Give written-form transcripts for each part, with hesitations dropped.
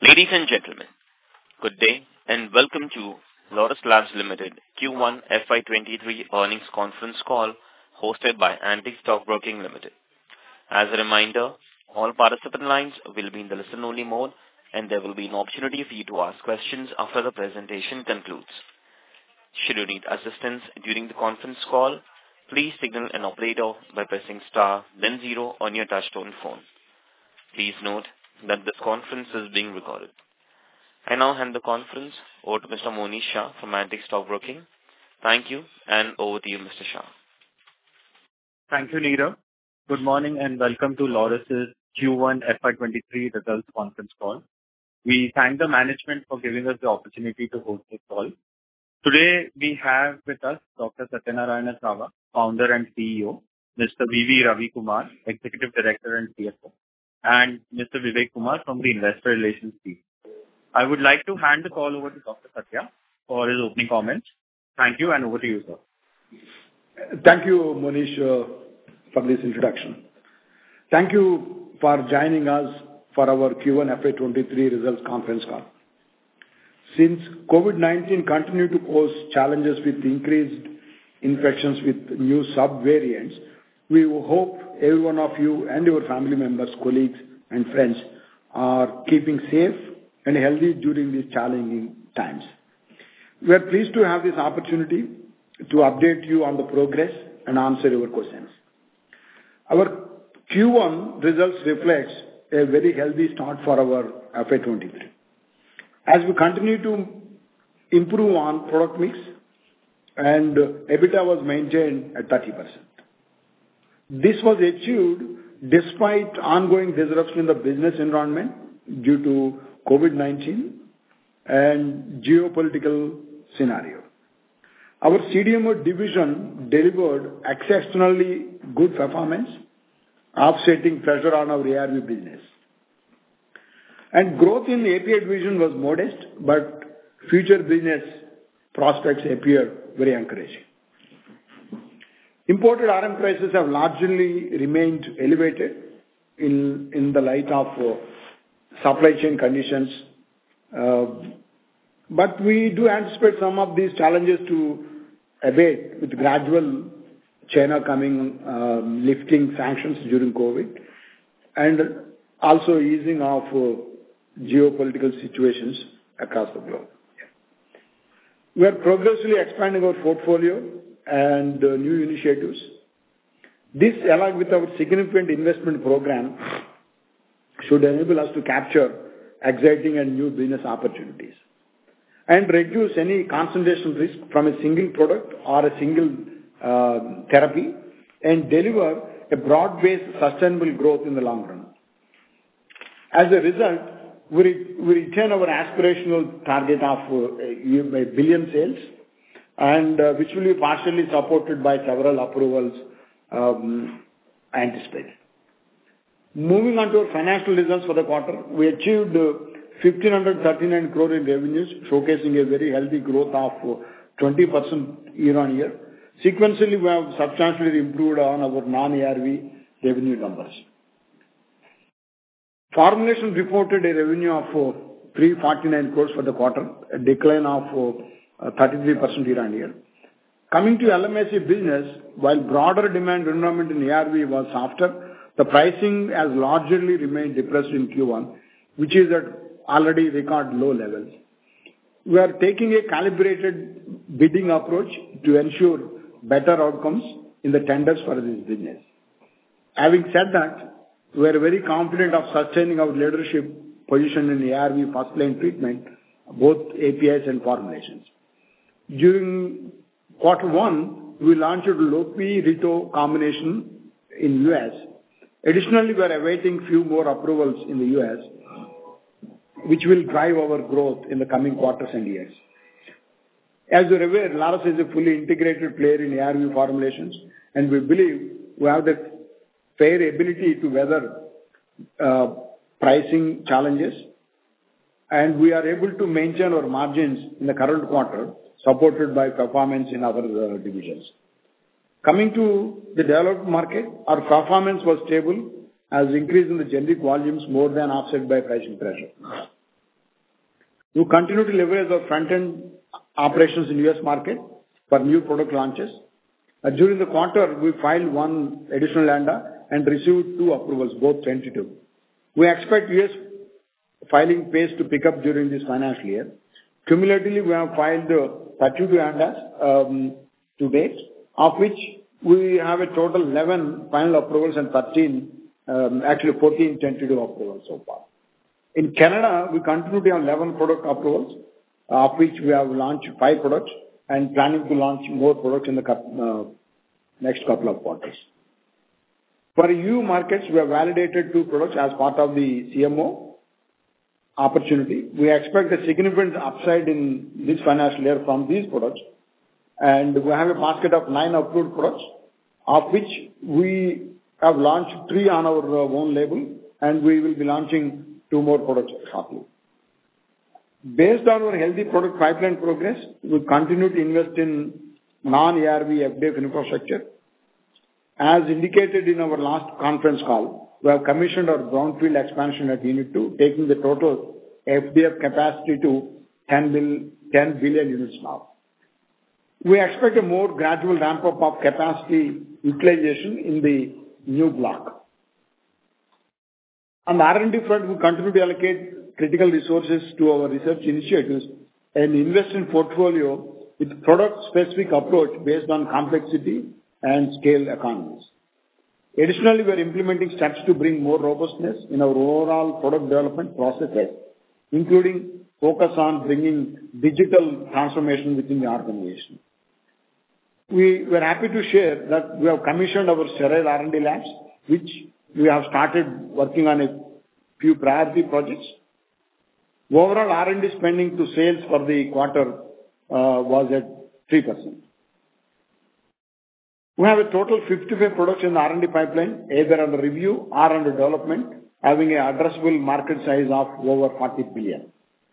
Ladies and gentlemen, good day and welcome to Laurus Labs Limited Q1 FY23 earnings conference call hosted by Antique Stock Broking Limited. As a reminder, all participant lines will be in the listen-only mode and there will be an opportunity for you to ask questions after the presentation concludes. Should you need assistance during the conference call, please signal an operator by pressing star then 0 on your touchtone phone. Please note that this conference is being recorded. I now hand the conference over to Mr. Monish Shah from Antique Stock Broking. Thank you, and over to you, Mr. Shah. Thank you, Neerav. Good morning and welcome to Laurus's Q1 FY23 results conference call. We thank the management for giving us the opportunity to host this call. Today we have with us Dr. Satyanarayana Chava, founder and CEO, Mr. V.V. Ravi Kumar, Executive Director and CFO, and Mr. Vivek Kumar from the Investor Relations team. I would like to hand the call over to Dr. Satya for his opening comments. Thank you, and over to you, sir. Thank you, Monish, for this introduction. Thank you for joining us for our Q1 FY23 results conference call. Since COVID-19 continued to pose challenges with increased infections with new sub-variants, we hope every one of you and your family members, colleagues and friends are keeping safe and healthy during these challenging times. We are pleased to have this opportunity to update you on the progress and answer your questions. Our Q1 results reflects a very healthy start for our FY23. As we continue to improve on product mix and EBITDA was maintained at 30%. This was achieved despite ongoing disruption in the business environment due to COVID-19 and geopolitical scenario. Our CDMO division delivered exceptionally good performance, offsetting pressure on our ARV business. And growth in the API division was modest, but future business prospects appear very encouraging. Imported RM prices have largely remained elevated in the light of supply chain conditions. But we do anticipate some of these challenges to abate with gradual China lifting sanctions during COVID and also easing of geopolitical situations across the globe. We are progressively expanding our portfolio and new initiatives. This, along with our significant investment program, should enable us to capture exciting and new business opportunities and reduce any concentration risk from a single product or a single therapy and deliver a broad-based sustainable growth in the long run. As a result, we retain our aspirational target of a billion sales and which will be partially supported by several approvals anticipated. Moving on to our financial results for the quarter, we achieved 1,539 crore in revenues, showcasing a very healthy growth of 20% year on year. Sequentially, we have substantially improved on our non-ARV revenue numbers. Formulation reported a revenue of 349 crores for the quarter, a decline of 33% year on year. Coming to LMIC business, while broader demand environment in ARV was softer, the pricing has largely remained depressed in Q1, which is at already record low levels. We are taking a calibrated bidding approach to ensure better outcomes in the tenders for this business. Having said that, we are very confident of sustaining our leadership position in ARV first-line treatment, both APIs and formulations. During quarter one, we launched Lopi-Rito combination in US. Additionally, we are awaiting few more approvals in the US, which will drive our growth in the coming quarters and years. As you're aware, Laurus is a fully integrated player in ARV formulations, and we believe we have the fair ability to weather pricing challenges, and we are able to maintain our margins in the current quarter, supported by performance in other divisions. Coming to the developed market, our performance was stable as increase in the generic volumes more than offset by pricing pressure. We continue to leverage our front-end operations in U.S. market for new product launches. During the quarter, we filed one additional ANDA and received 2 approvals, both tentative. We expect U.S. filing pace to pick up during this financial year. Cumulatively, we have filed 32 ANDAs to date, of which we have a total 11 final approvals and 14 tentative approvals so far. In Canada, we continue to have 11 product approvals, of which we have launched 5 products and planning to launch more products in the next couple of quarters. For EU markets, we have validated 2 products as part of the CMO opportunity. We expect a significant upside in this financial year from these products, and we have a basket of 9 approved products, of which we have launched 3 on our own label, and we will be launching 2 more products shortly. Based on our healthy product pipeline progress, we continue to invest in non-ARV FDF infrastructure. As indicated in our last conference call, we have commissioned our brownfield expansion at Unit 2, taking the total FDF capacity to 10 billion units now. We expect a more gradual ramp-up of capacity utilization in the new block. On the R&D front, we continue to allocate critical resources to our research initiatives and invest in portfolio with product-specific approach based on complexity and scale economies. Additionally, we are implementing steps to bring more robustness in our overall product development processes, including focus on bringing digital transformation within the organization. We were happy to share that we have commissioned our sterile R&D labs, which we have started working on a few priority projects. Overall R&D spending to sales for the quarter was at 3%. We have a total 55 products in the R&D pipeline, either under review or under development, having an addressable market size of over 40 billion.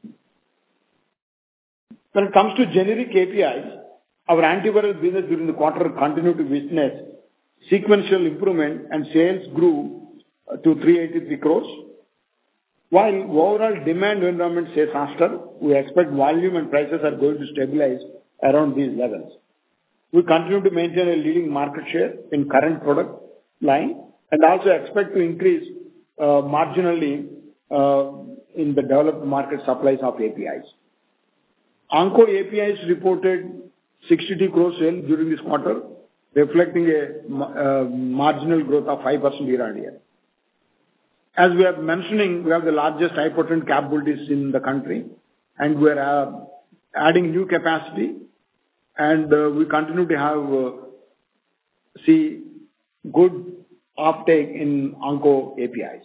When it comes to generic APIs, our antiviral business during the quarter continued to witness sequential improvement and sales grew to 383 crores. While overall demand environment stays faster, we expect volume and prices are going to stabilize around these levels. We continue to maintain a leading market share in current product line and also expect to increase marginally in the developed market supplies of APIs. Onco APIs reported 62 crore sales during this quarter, reflecting a marginal growth of 5% year-on-year. As we are mentioning, we have the largest high-potent capabilities in the country, and we are adding new capacity, and we continue to see good uptake in Onco APIs.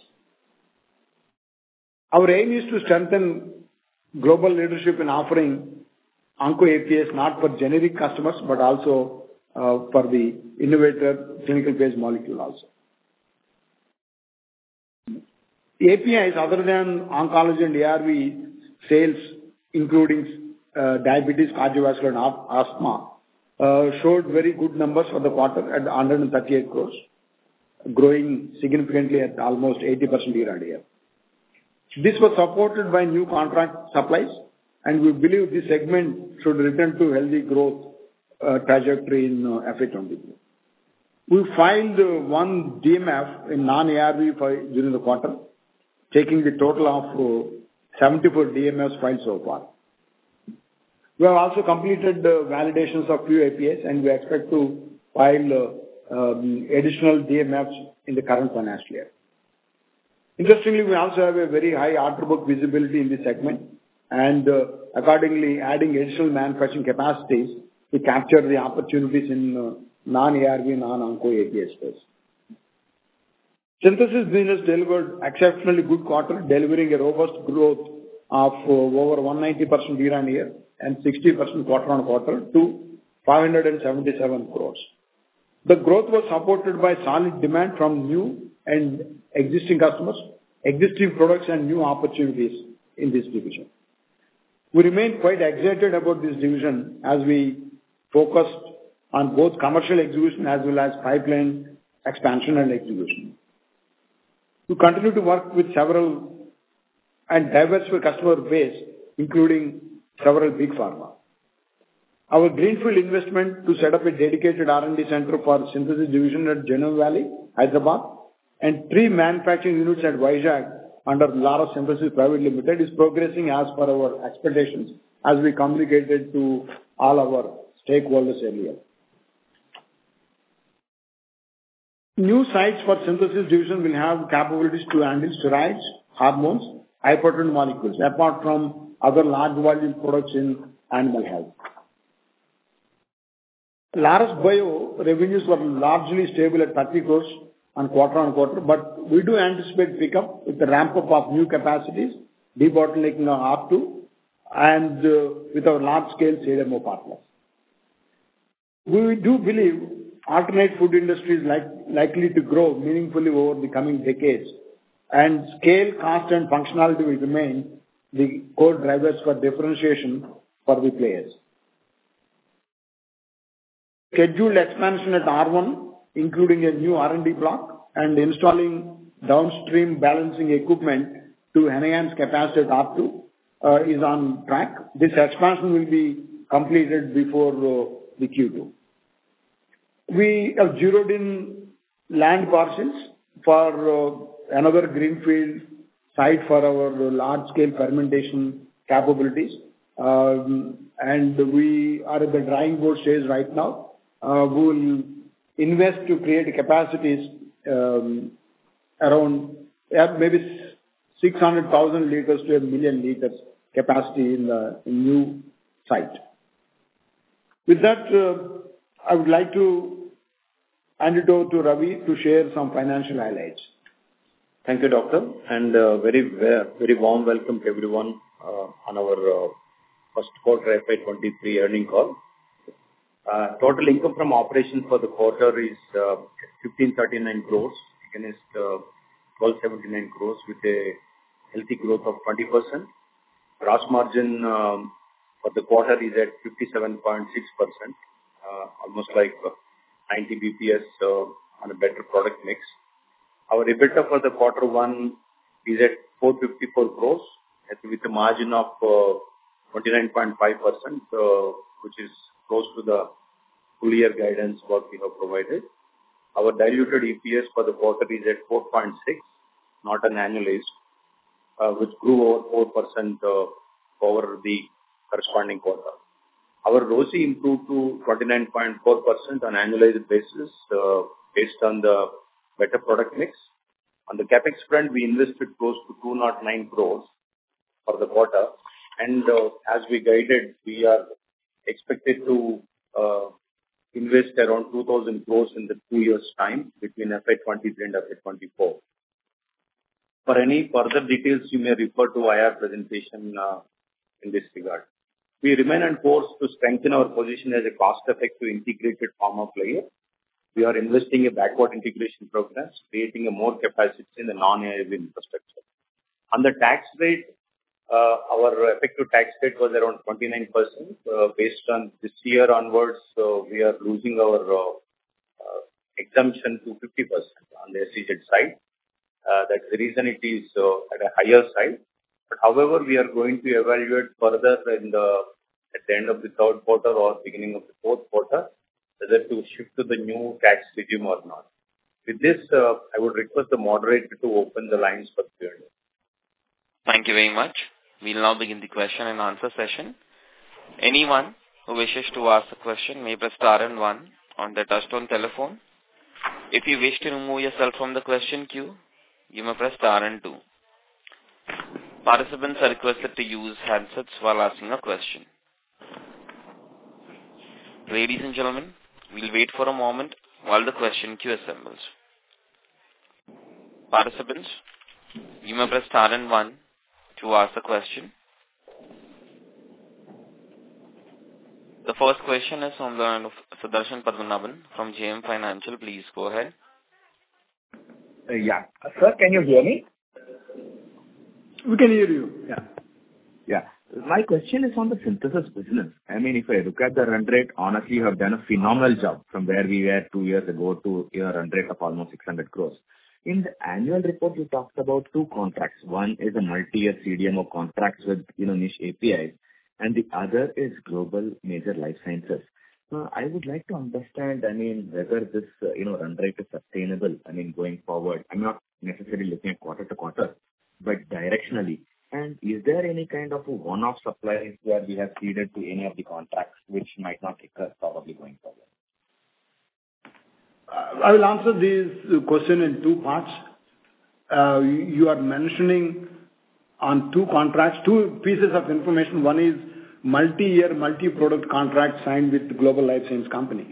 Our aim is to strengthen global leadership in offering Onco APIs not for generic customers, but also for the innovator clinical phase molecule also. APIs other than oncology and ARV sales, including diabetes, cardiovascular and asthma, showed very good numbers for the quarter at 138 crores, growing significantly at almost 80% year-on-year. This was supported by new contract supplies, and we believe this segment should return to healthy growth trajectory in FY23. We filed one DMF in non-ARV during the quarter, taking the total of 74 DMFs filed so far. We have also completed the validations of few APIs, and we expect to file additional DMFs in the current financial year. Interestingly, we also have a very high order book visibility in this segment, and accordingly adding additional manufacturing capacities to capture the opportunities in non-ARV, non-Onco API space. Synthesis business delivered exceptionally good quarter, delivering a robust growth of over 190% year-on-year and 60% quarter-on-quarter to 577 crores. The growth was supported by solid demand from new and existing customers, existing products and new opportunities in this division. We remain quite excited about this division as we focused on both commercial execution as well as pipeline expansion and execution. We continue to work with several and diverse customer base including several big pharma. Our greenfield investment to set up a dedicated R&D center for synthesis division at Genome Valley, Hyderabad, and 3 manufacturing units at Vizag under Laurus Synthesis Private Limited is progressing as per our expectations, as we communicated to all our stakeholders earlier. New sites for synthesis division will have capabilities to handle steroids, hormones, high-potent molecules, apart from other large volume products in animal health. Laurus Bio revenues were largely stable at 30 crores on quarter-on-quarter, but we do anticipate pickup with the ramp-up of new capacities, debottlenecking of R2, and with our large-scale CDMO partners. We do believe alternate food industry is likely to grow meaningfully over the coming decades, and scale, cost, and functionality will remain the core drivers for differentiation for the players. Scheduled expansion at R1, including a new R&D block and installing downstream balancing equipment to enhance capacity at R2, is on track. This expansion will be completed before the Q2. We have zeroed in land parcels for another greenfield site for our large-scale fermentation capabilities, and we are at the drawing board stage right now. We will invest to create capacities around maybe 600,000 liters to 1 million liters capacity in the new site. With that, I would like to hand it over to Ravi to share some financial highlights. Thank you, Doctor, and very warm welcome to everyone on our first quarter FY23 earnings call. Total income from operations for the quarter is 1,539 crores against 1,279 crores with a healthy growth of 20%. Gross margin for the quarter is at 57.6%, almost like 90 BPS on a better product mix. Our EBITDA for the quarter one is at 454 crores with a margin of 29.5%, which is close to the full year guidance what we have provided. Our diluted EPS for the quarter is at 4.6, not an annualized, which grew over 4% over the corresponding quarter. Our ROCE improved to 29.4% on annualized basis based on the better product mix. On the capex front, we invested close to 209 crores for the quarter, and as we guided, we are expected to invest around 2,000 crores in the 2 years' time between FY23 and FY24. For any further details, you may refer to IR presentation in this regard. We remain on course to strengthen our position as a cost-effective integrated pharma player. We are investing in backward integration programs, creating a more capacity in the non-AIV infrastructure. On the tax rate, our effective tax rate was around 29%. Based on this year onwards, we are losing our exemption to 50% on the SEZ side. That's the reason it is at a higher side. But however, we are going to evaluate further at the end of the third quarter or beginning of the fourth quarter, whether to shift to the new tax regime or not. With this, I would request the moderator to open the lines for Q&A. Thank you very much. We'll now begin the question and answer session. Anyone who wishes to ask a question may press star and 1 on their touchtone telephone. If you wish to remove yourself from the question queue, you may press star and 2. Participants are requested to use handsets while asking a question. Ladies and gentlemen, we'll wait for a moment while the question queue assembles. Participants, you may press star and 1 to ask a question. The first question is from the line of Sudarshan Padmanabhan from JM Financial. Please go ahead. Yeah. Sir, can you hear me? We can hear you. Yeah. My question is on the synthesis business. I mean, if I look at the run rate, honestly, you have done a phenomenal job from where we were 2 years ago to a run rate of almost 600 crores. In the annual report, you talked about two contracts. One is a multi-year CDMO contracts with, niche APIs, and the other is global major life sciences. I would like to understand, whether this, run rate is sustainable, going forward. I'm not necessarily looking at quarter to quarter, but directionally. And is there any kind of a one-off supplies where we have ceded to any of the contracts which might not recur probably going forward? I will answer this question in two parts. You are mentioning on two contracts, two pieces of information. One is multi-year, multi-product contract signed with the global life science company.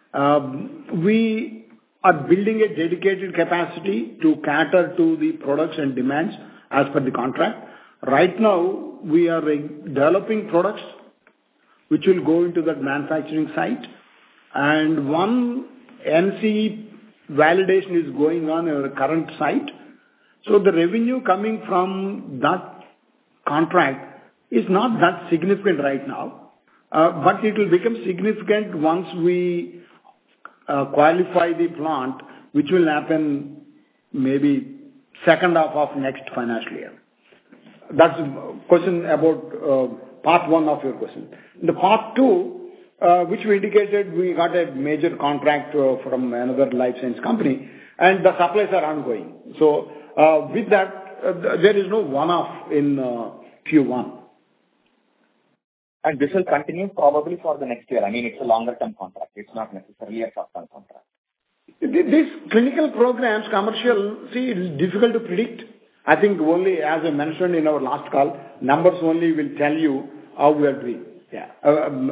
We are building a dedicated capacity to cater to the products and demands as per the contract. Right now, we are developing products which will go into that manufacturing site, and one NCE validation is going on in our current site. So the revenue coming from that contract is not that significant right now, but it will become significant once we qualify the plant, which will happen maybe second half of next financial year. That's a question about part one of your question. The part two, which we indicated, we got a major contract from another life science company, and the supplies are ongoing. So with that, there is no one-off in Q1. And this will continue probably for the next year. It's a longer-term contract. It's not necessarily a short-term contract. These clinical programs, commercial, it's difficult to predict. I think only, as I mentioned in our last call, numbers only will tell you how we are doing. Yeah. And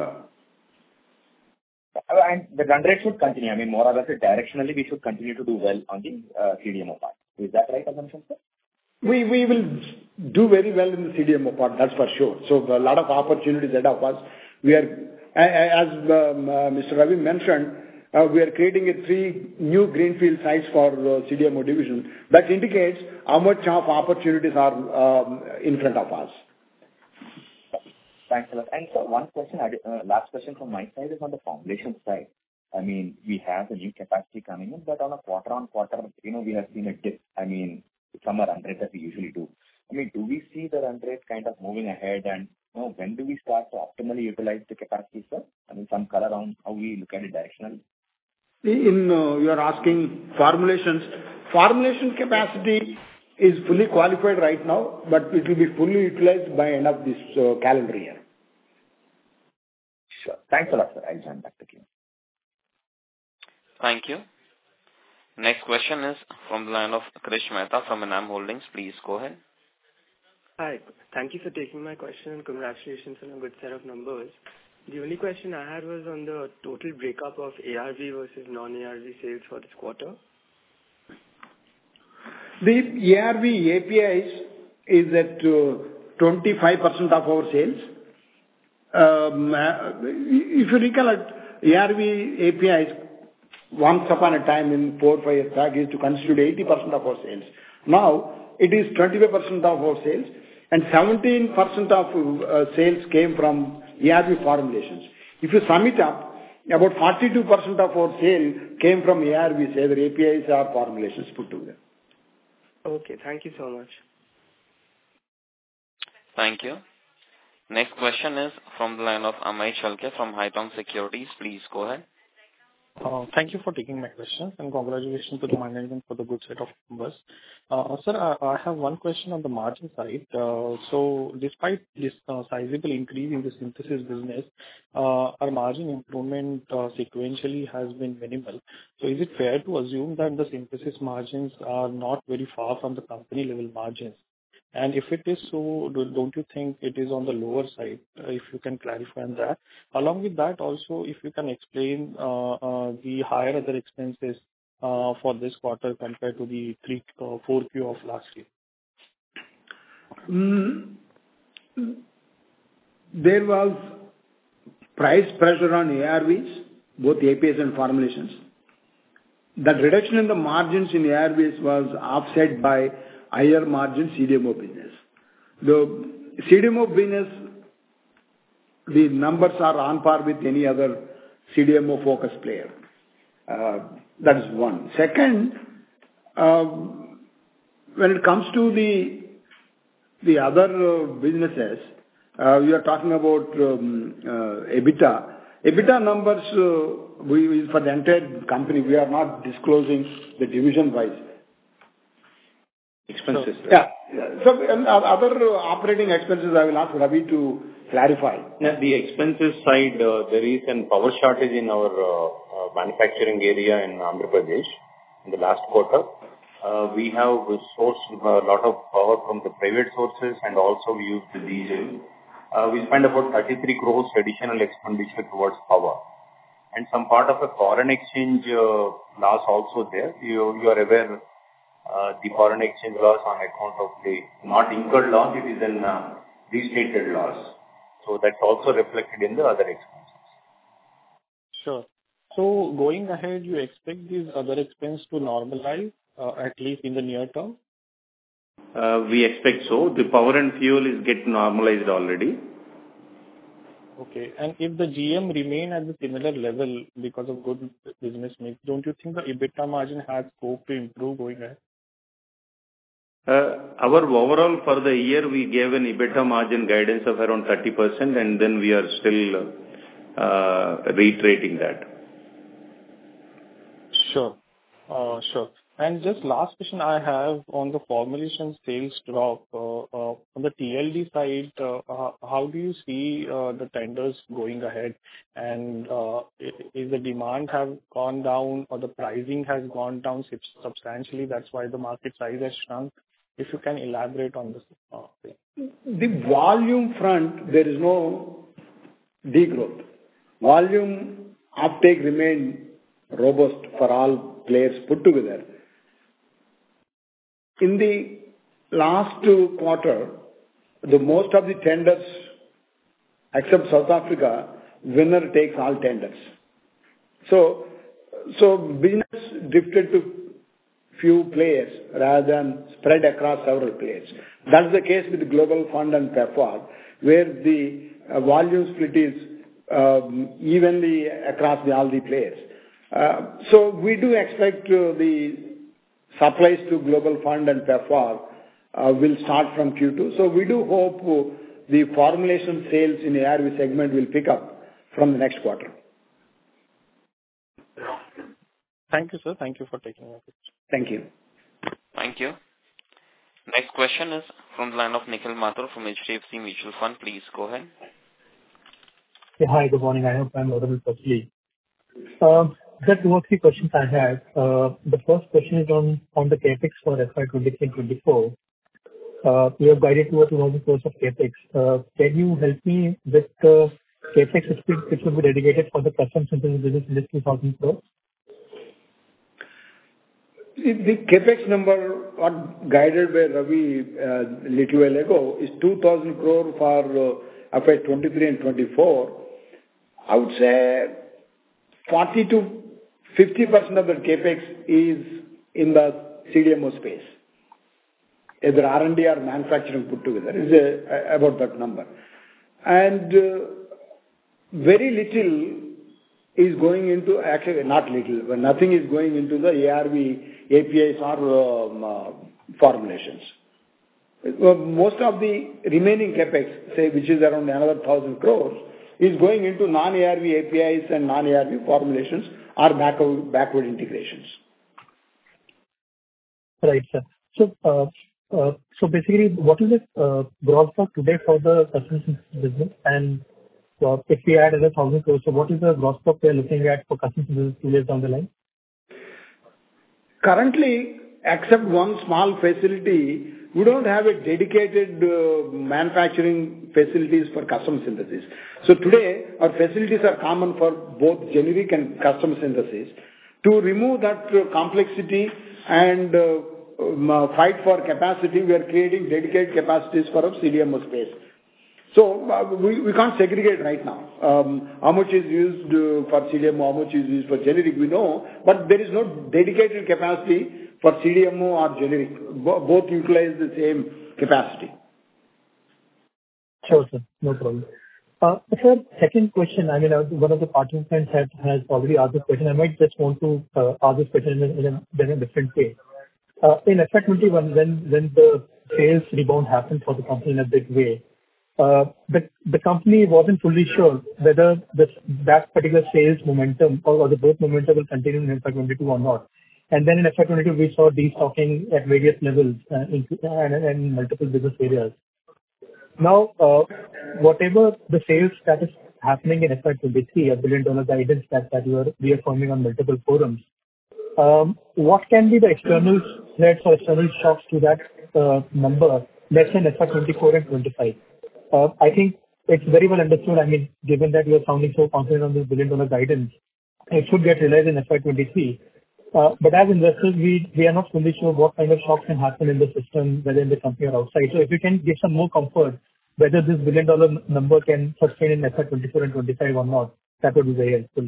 the run rate should continue. More or less directionally, we should continue to do well on the CDMO part. Is that right assumption, sir? We will do very well in the CDMO part, that's for sure. So a lot of opportunities ahead of us. We are, as Mr. Ravi mentioned, we are creating 3 new greenfield sites for CDMO division. That indicates how much of opportunities are in front of us. Thanks a lot. And so one question, last question from my side is on the formulation side. We have a new capacity coming in, but on a quarter-on-quarter, we have seen a dip. From a run rate that we usually do. Do we see the run rate kind of moving ahead, and when do we start to optimally utilize the capacity, sir? Some color on how we look at it directionally. You are asking formulations. Formulation capacity is fully qualified right now, but it will be fully utilized by end of this calendar year. Sure. Thanks a lot, sir. I'll join back to you. Thank you. Next question is from the line of Krish Mehta from Enam Holdings. Please go ahead. Hi. Thank you for taking my question and congratulations on a good set of numbers. The only question I had was on the total breakup of ARV versus non-ARV sales for this quarter. The ARV APIs is at 25% of our sales. If you recollect, ARV APIs once upon a time in 4 or 5 years back used to constitute 80% of our sales. Now it is 25% of our sales, and 17% of sales came from ARV formulations. If you sum it up, about 42% of our sale came from ARVs, either APIs or formulations put together. Okay, thank you so much. Thank you. Next question is from the line of Amey Chalke from Haitong Securities. Please go ahead. Thank you for taking my questions, and congratulations to the management for the good set of numbers. Sir, I have one question on the margin side. So despite this sizable increase in the synthesis business, our margin improvement sequentially has been minimal. So is it fair to assume that the synthesis margins are not very far from the company level margins? And if it is so, don't you think it is on the lower side? If you can clarify on that. Along with that, also, if you can explain the higher other expenses for this quarter compared to the 4Q of last year. There was price pressure on ARVs, both APIs and formulations. That reduction in the margins in ARVs was offset by higher margin CDMO business. The CDMO business, the numbers are on par with any other CDMO focused player. That is one. Second, When it comes to the other businesses, we are talking about EBITDA. EBITDA numbers, for the entire company, we are not disclosing the division-wise. Expenses. Yeah. So other operating expenses, I will ask Ravi to clarify. Yeah, the expenses side, there is a power shortage in our manufacturing area in Andhra Pradesh in the last quarter. We have sourced a lot of power from the private sources, and also we use the diesel. We spend about 33 crores additional expenditure towards power. And some part of a foreign exchange loss also there. You are aware the foreign exchange loss on account of the not incurred loss, it is an restated loss. So that's also reflected in the other expenses. Sure. So going ahead, you expect these other expenses to normalize, at least in the near term? We expect so. The power and fuel is get normalized already. Okay. And if the GM remain at the similar level because of good business mix, don't you think the EBITDA margin has scope to improve going ahead? Our overall for the year, we gave an EBITDA margin guidance of around 30%, and then we are still reiterating that. Sure. Sure. And just last question I have on the formulation sales drop. On the TLD side, how do you see the tenders going ahead? And is the demand have gone down or the pricing has gone down substantially? That's why the market size has shrunk. If you can elaborate on this. The volume front, there is no degrowth. Volume uptake remained robust for all players put together. In the last quarter, the most of the tenders, except South Africa, winner takes all tenders. So business drifted to few players rather than spread across several players. That's the case with the Global Fund and PEPFAR, where the volume split is evenly across all the players. So we do expect the supplies to Global Fund and PEPFAR will start from Q2. So we do hope the formulation sales in the ARV segment will pick up from the next quarter. Thank you, sir. Thank you for taking my question. Thank you. Thank you. Next question is from the line of Nikhil Mathur from HDFC Mutual Fund. Please go ahead. Yeah, hi, good morning. I hope I'm audible properly. There are 2 or 3 questions I have. The first question is on the capex for FY 23-24. You have guided towards 2,000 crores of capex. Can you help me with the capex which will be dedicated for the custom synthesis business in this 2,000 crores? The capex number guided by Ravi a little while ago is 2,000 crore for FY 23 and 24. I would say 40 to 50% of the capex is in the CDMO space. Either R&D or manufacturing put together is about that number. And very little is going into, actually not little, but nothing is going into the ARV APIs or formulations. Most of the remaining capex, say, which is around another 1,000 crores, is going into non-ARV APIs and non-ARV formulations or backward integrations. Right, sir. So basically, what is the gross stock today for the custom synthesis business? And if we add another 1,000 crores, so what is the gross stock we are looking at for custom synthesis 2 years down the line? Currently, except one small facility, we don't have a dedicated manufacturing facilities for custom synthesis. So today, our facilities are common for both generic and custom synthesis. To remove that complexity and fight for capacity, we are creating dedicated capacities for our CDMO space. So we can't segregate right now. How much is used for CDMO, how much is used for generic, we know, but there is no dedicated capacity for CDMO or generic. Both utilize the same capacity. Sure, sir. No problem. Sir, second question, I mean, one of the participants has already asked this question. I might just want to ask this question in a different way. in FY21, when the sales rebound happened for the company in a big way, the company wasn't fully sure whether that particular sales momentum or the growth momentum will continue in FY22 or not. And then in FY22, we saw destocking at various levels in multiple business areas. Now, whatever the sales that is happening in FY23, $1 billion guidance that you are reaffirming on multiple forums, what can be the external threats or external shocks to that number, less than FY24 and 25? I think it's very well understood. I mean, given that you are sounding so confident on this $1 billion guidance, it should get realized in FY23. But as investors, we are not fully sure what kind of shocks can happen in the system, whether in the company or outside. So if you can give some more comfort whether this $1 billion number can sustain in FY24 and 25 or not, that would be very helpful.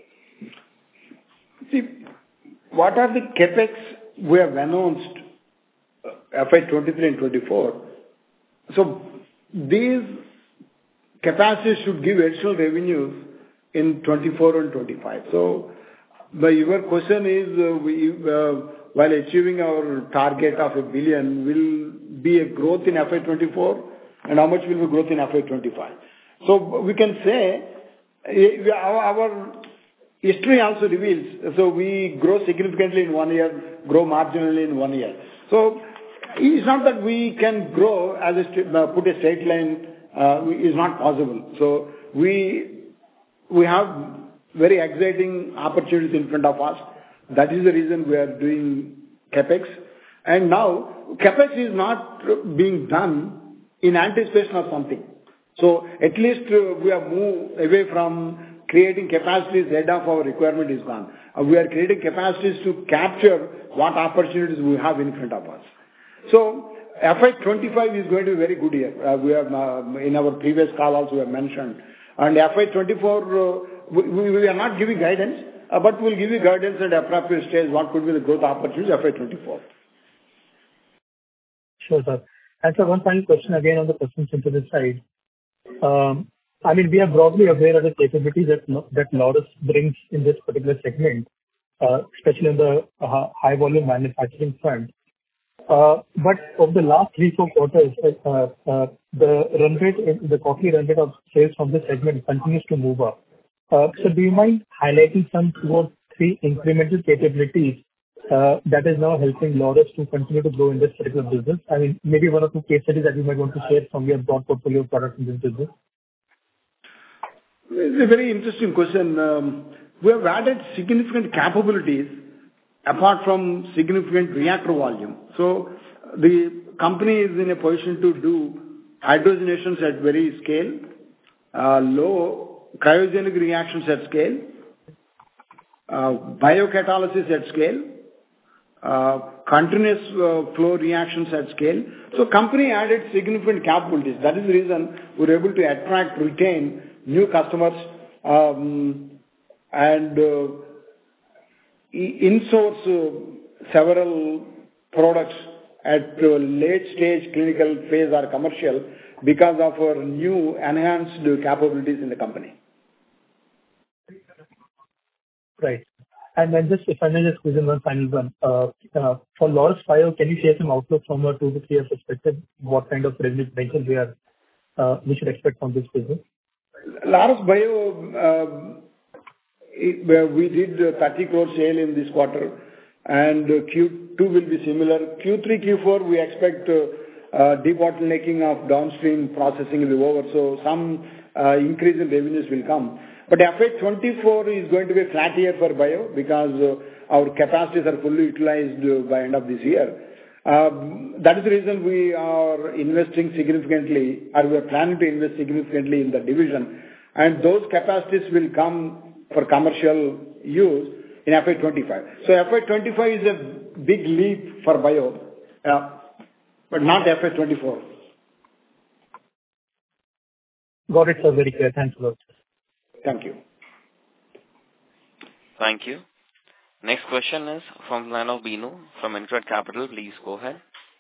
See, what are the capex we have announced FY23 and 24? So these capacities should give additional revenues in 24 and 25. So your question is, while achieving our target of $1 billion, will be a growth in FY24, and how much will be growth in FY25? So we can say our history also reveals, so we grow significantly in 1 year, grow marginally in 1 year. So it's not that we can grow as put a straight line, is not possible. So we have very exciting opportunities in front of us. That is the reason we are doing capex. And now capex is not being done in anticipation of something. So at least we have moved away from creating capacities ahead of our requirement is gone. We are creating capacities to capture what opportunities we have in front of us. So FY25 is going to be a very good year. We have in our previous call also we have mentioned. And FY24, we are not giving guidance, but we'll give you guidance at appropriate stage what could be the growth opportunities FY24. Sure, sir. And so one final question again on the custom synthesis side. I mean, we are broadly aware of the capabilities that Laurus brings in this particular segment, especially on the high volume manufacturing front. But over the last 3-4 quarters, the quarterly run rate of sales from this segment continues to move up. So do you mind highlighting some 2 or 3 incremental capabilities that is now helping Laurus to continue to grow in this particular business? I mean, maybe 1 or 2 case studies that you might want to share from your broad portfolio of products in this business. It's a very interesting question. We have added significant capabilities apart from significant reactor volume. So the company is in a position to do hydrogenations at very scale, low cryogenic reactions at scale, biocatalysis at scale, continuous flow reactions at scale. So company added significant capabilities. That is the reason we're able to attract, retain new customers, and in-source several products at late stage clinical phase or commercial because of our new enhanced capabilities in the company. Right. And then just, if I may just squeeze in one final one. For Laurus Bio, can you share some outlook from a 2 to 3 year perspective? What kind of revenue potential we should expect from this business? Laurus Bio, we did 30 crore sale in this quarter, and Q2 will be similar. Q3, Q4, we expect debottlenecking of downstream processing will be over, so some increase in revenues will come. But FY24 is going to be a flat year for Bio because our capacities are fully utilized by end of this year. That is the reason we are investing significantly, or we are planning to invest significantly in the division, and those capacities will come for commercial use in FY25. So FY25 is a big leap for Bio, but not FY24. Got it, sir. Very clear. Thanks a lot. Thank you. Thank you. Next question is from the line of Binu from InCred Capital. Please go ahead.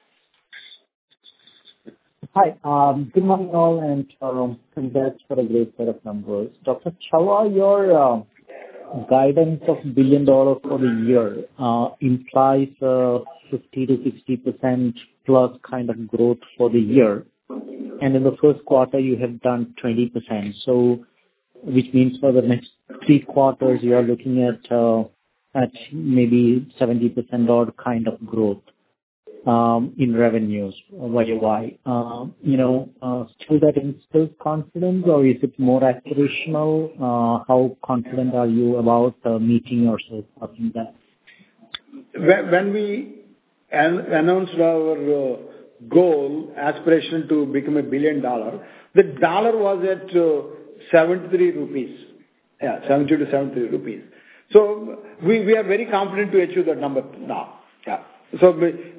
Hi. Good morning all, and congrats for a great set of numbers. Dr. Chava, your guidance of $1 billion for the year implies 50 to 60% plus kind of growth for the year. And in the first quarter, you have done 20%. So, which means for the next 3 quarters, you are looking at maybe 70% odd kind of growth in revenues YOY. Still that instills confidence, or is it more aspirational? How confident are you about meeting yourself up in that? When we announced our goal, aspiration to become $1 billion, the dollar was at 73 rupees. Yeah, 70 to 73 rupees. So we are very confident to achieve that number now. Yeah. So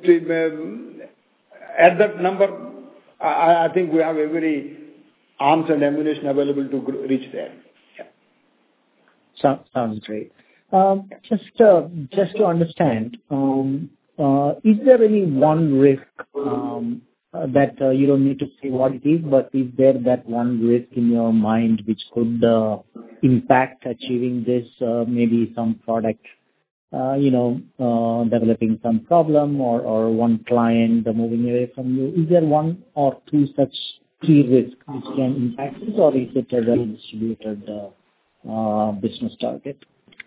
at that number, I think we have every arms and ammunition available to reach there. Yeah. Sounds great. Just to understand, is there any one risk that you don't need to say what it is, but is there that one risk in your mind which could impact achieving this? Maybe some product, developing some problem, or one client moving away from you. Is there one or two such key risks which can impact this, or is it a well distributed business target?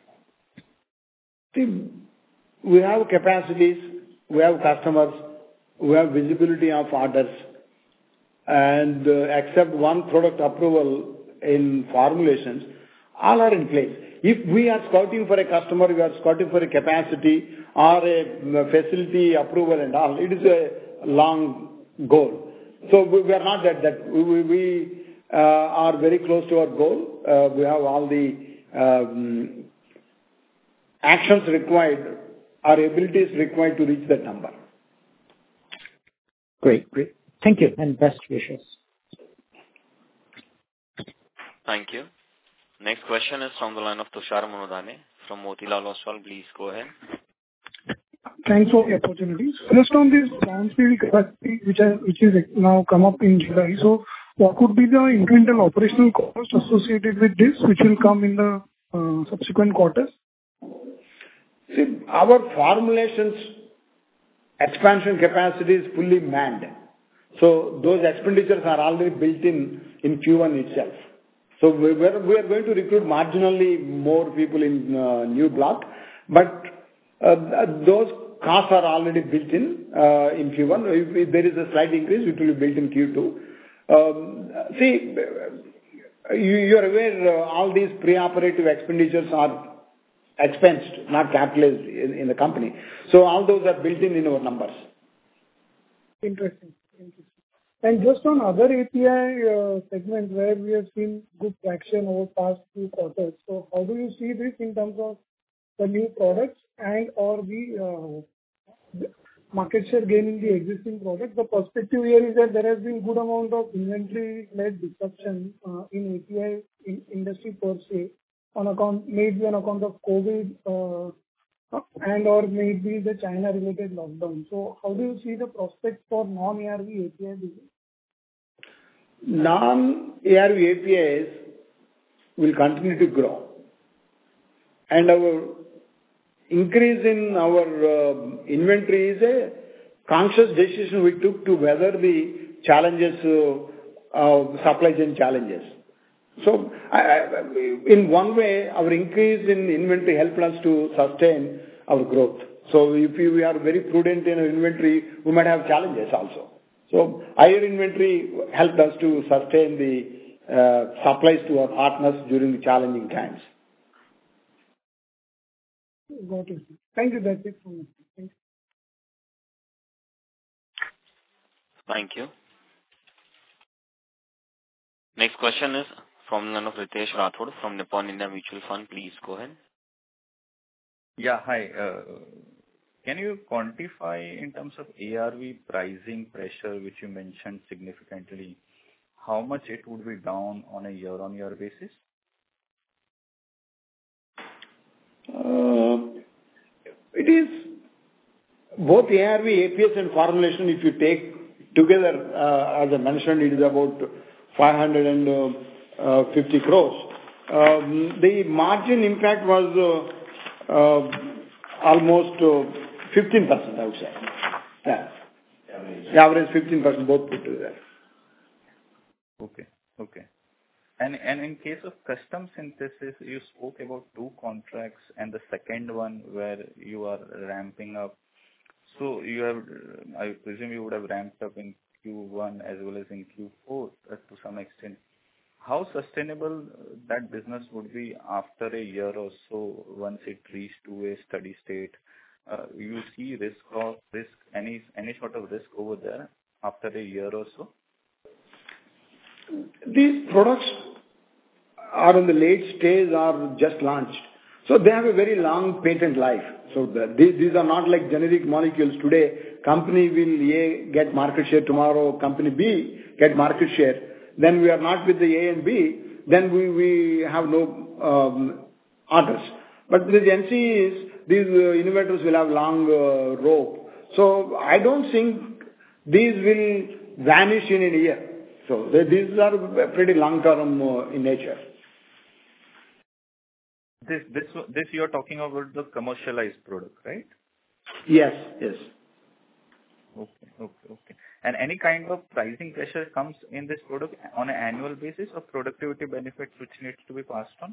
We have capacities, we have customers, we have visibility of orders, and except one product approval in formulations, all are in place. If we are scouting for a customer, we are scouting for a capacity or a facility approval and all, it is a long goal. So we are not that. We are very close to our goal. We have all the actions required, our abilities required to reach that number. Great. Thank you, and best wishes. Thank you. Next question is from the line of Tushar Manudhane from Motilal Oswal. Please go ahead. Thanks for the opportunity. Just on this brownfield capacity, which is now come up in July. So, what could be the incremental operational cost associated with this, which will come in the subsequent quarters? See, our formulations expansion capacity is fully manned. So those expenditures are already built in Q1 itself. So we are going to recruit marginally more people in new block, but those costs are already built in Q1. If there is a slight increase, it will be built in Q2. See, you are aware all these pre-operative expenditures are expensed, not capitalized in the company. So all those are built in our numbers. Interesting. And just on other API segments where we have seen good traction over past few quarters. So how do you see this in terms of the new products and or the market share gain in the existing products? The perspective here is that there has been good amount of inventory-led disruption in API industry per se, maybe on account of COVID and or maybe the China-related lockdown. So how do you see the prospects for non-ARV API business? Non-ARV APIs will continue to grow. And our increase in our inventory is a conscious decision we took to weather the challenges, supply chain challenges. So, in one way, our increase in inventory helped us to sustain our growth. So, if we are very prudent in our inventory, we might have challenges also. So, higher inventory helped us to sustain the supplies to our partners during the challenging times. Got it. Thank you. That's it from me. Thank you. Thank you. Next question is from the line of Ritesh Rathod from Nippon India Mutual Fund. Please go ahead. Yeah, hi. Can you quantify in terms of ARV pricing pressure, which you mentioned significantly, how much it would be down on a year-on-year basis? It is both ARV, APS and formulation. If you take together, as I mentioned, it is about 550 crores. the margin impact was almost 15%, I would say. Yeah. Average 15%, both put together. Okay. Okay. And in case of custom synthesis, you spoke about 2 contracts and the second one where you are ramping up. So you have, I presume you would have ramped up in Q1 as well as in Q4 to some extent. How sustainable that business would be after a year or so once it reached to a steady state? You see any sort of risk over there after a year or so? These products are in the late stage or just launched. So they have a very long patent life. So these are not like generic molecules today. Company will A get market share tomorrow, company B get market share. Then we are not with the A and B, then we have no orders. But with NCEs, these innovators will have long rope. So I don't think these will vanish in a year. So these are pretty long term in nature. This you are talking about the commercialized product, right? Yes, yes. Okay. And any kind of pricing pressure comes in this product on an annual basis or productivity benefits which needs to be passed on?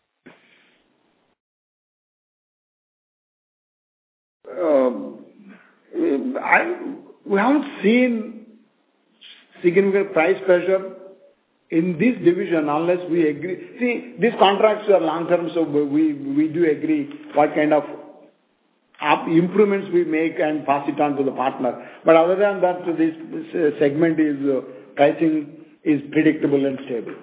We haven't seen significant price pressure in this division unless we agree. See, these contracts are long term, so we do agree what kind of improvements we make and pass it on to the partner. But other than that, this segment is pricing is predictable and stable.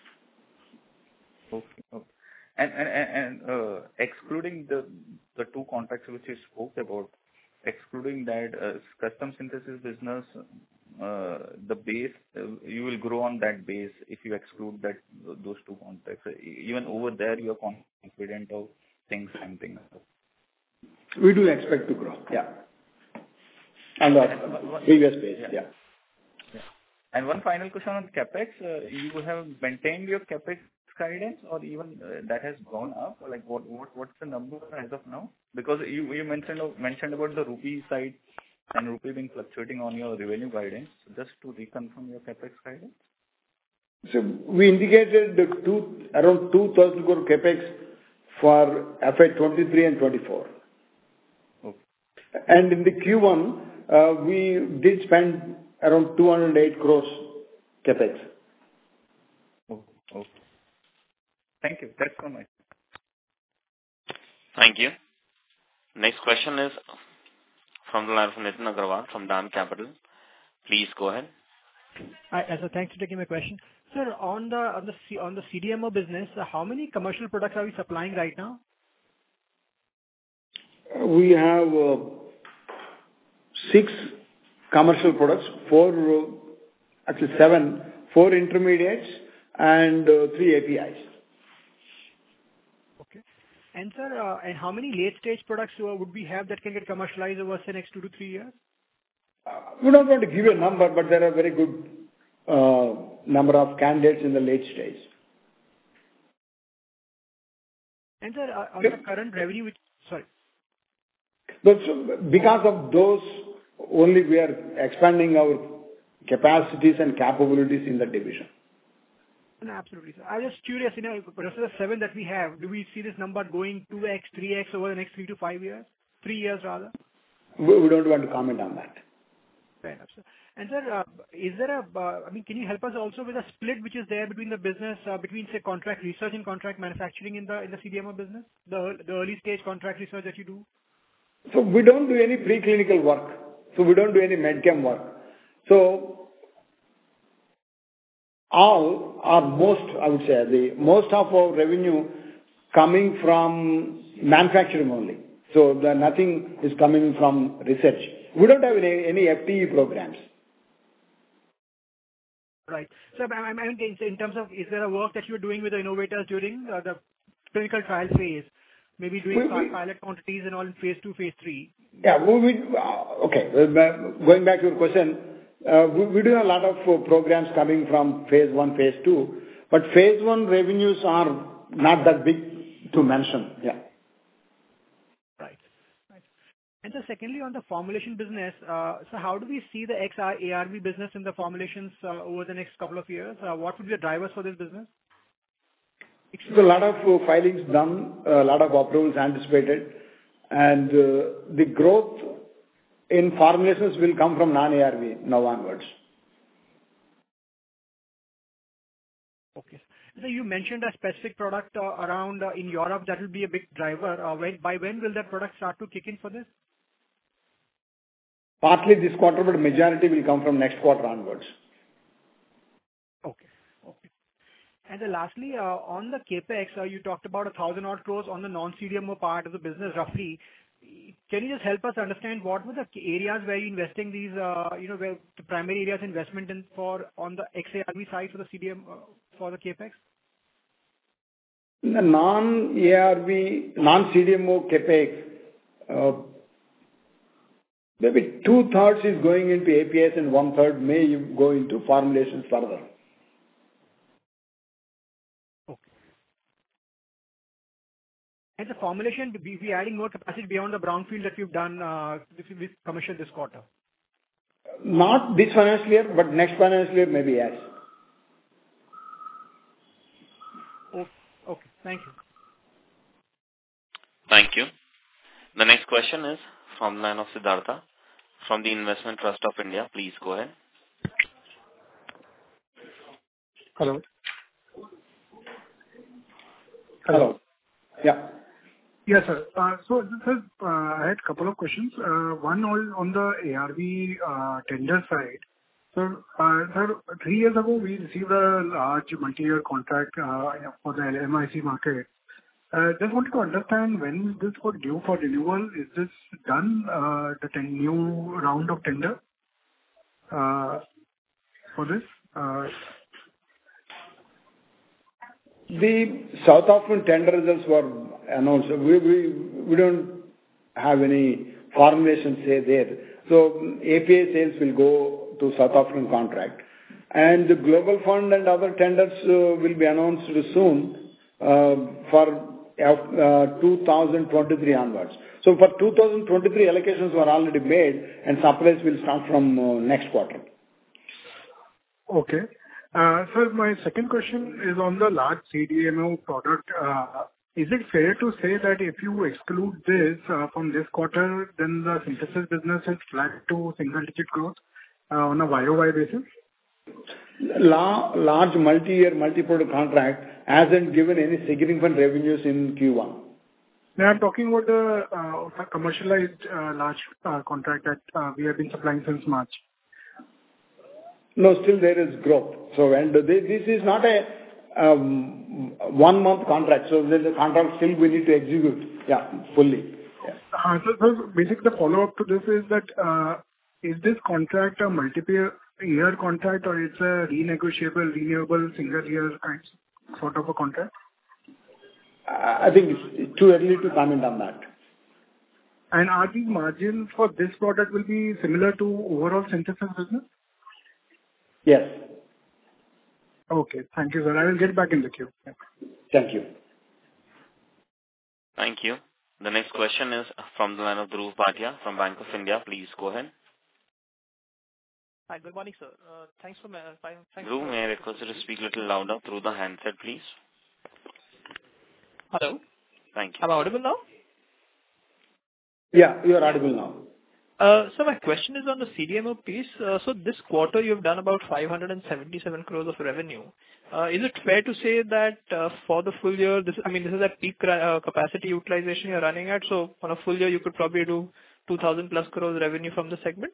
Okay. And excluding the 2 contracts which you spoke about, excluding that custom synthesis business, the base you will grow on that base if you exclude those 2 contracts. Even over there, you are confident of things ramping up. We do expect to grow, yeah. And the previous base, yeah. And one final question on CapEx. You have maintained your CapEx guidance or even that has gone up? Like what's the number as of now? Because you mentioned about the rupee side and rupee being fluctuating on your revenue guidance. Just to reconfirm your CapEx guidance. So we indicated around 2,000 crore CapEx for FY 23 and 24. Okay. And in the Q1, we did spend around 208 crores CapEx. Okay. Thank you. That's all my. Thank you. Next question is from the line of Nitin Agarwal from DAM Capital. Please go ahead. Hi, so thanks for taking my question. Sir, on the CDMO business, how many commercial products are we supplying right now? We have 6 commercial products, 7, 4 intermediates and 3 APIs. Okay. And sir, and how many late-stage products would we have that can get commercialized over the next 2 to 3 years? We're not going to give you a number, but there are very good number of candidates in the late stage. And sir, on the current revenue, But because of those, only we are expanding our capacities and capabilities in the division. No, absolutely, sir. I'm just curious, versus the 7 that we have, do we see this number going 2x, 3x over the next 3 to 5 years? 3 years rather? We don't want to comment on that. Fair enough, sir. And sir, is there can you help us also with a split which is there between the business, between say contract research and contract manufacturing in the CDMO business? The early stage contract research that you do? So we don't do any preclinical work. So we don't do any medchem work. So all or most, I would say, most of our revenue coming from manufacturing only. So nothing is coming from research. We don't have any FTE programs. Right. So I mean, in terms of, is there a work that you're doing with the innovators during the clinical trial phase? Maybe doing pilot quantities and all in phase 2, phase 3? Yeah. Okay. Going back to your question, we do a lot of programs coming from phase 1, phase 2. But phase 1 revenues are not that big to mention. Yeah. Right. And so secondly, on the formulation business, so how do we see the XR-ARV business in the formulations over the next couple of years? What would be the drivers for this business? So a lot of filings done, a lot of approvals anticipated, and the growth in formulations will come from non-ARV now onwards. Okay. So you mentioned a specific product around in Europe that will be a big driver. By when will that product start to kick in for this? Partly this quarter, but majority will come from next quarter onwards. Okay. And then lastly, on the CapEx, you talked about 1,000 odd crores on the non-CDMO part of the business, roughly. Can you just help us understand what were the areas where you're investing these, where the primary areas investment in on the XARV side for the CDMO, for the CapEx? The non-ARV, non-CDMO CapEx, maybe 2/3 is going into APIs and 1/3 may go into formulations further. Okay. And the formulation, we adding more capacity beyond the brownfield that we've done, with commercial this quarter? Not this financial year, but next financial year, maybe yes. Okay. Thank you. Thank you. The next question is from the line of Siddhartha from the Investment Trust of India. Please go ahead. Hello. Yeah. Yes, sir. So, sir, I had a couple of questions. One on the ARV tender side. So, sir, 3 years ago, we received a large multi-year contract for the LMIC market. Just wanted to understand when this was due for renewal. Is this done, the new round of tender for this? The South African tender results were announced. We don't have any formulation say there. So API sales will go to South African contract. And the Global Fund and other tenders will be announced soon for 2023 onwards. So for 2023, allocations were already made and supplies will start from next quarter. Okay. Sir, my second question is on the large CDMO product. Is it fair to say that if you exclude this from this quarter, then the synthesis business is flat to single-digit growth on a YOY basis? Large multi-year, multi-product contract hasn't given any significant revenues in Q1. Now I'm talking about the commercialized large contract that we have been supplying since March. No, still there is growth. So, and this is not a 1 month contract. So the contract still we need to execute, fully. Yeah. So basically the follow-up to this is that is this contract a multi-year contract or it's a renegotiable, renewable, single-year kind sort of a contract? I think it's too early to comment on that. And are these margins for this product will be similar to overall synthesis business? Yes. Okay. Thank you, sir. I will get back in the queue. Thank you. Thank you. The next question is from the line of Dhruv Bhatia from Bank of India. Please go ahead. Hi, good morning, sir. Thanks for Dhruv, may I request you to speak a little louder through the handset, please? Hello? Thank you. Am I audible now? Yeah, you are audible now. So my question is on the CDMO piece. So this quarter you've done about 577 crores of revenue. Is it fair to say that for the full year, this is at peak capacity utilization you're running at, so on a full year you could probably do 2,000 plus crores revenue from the segment?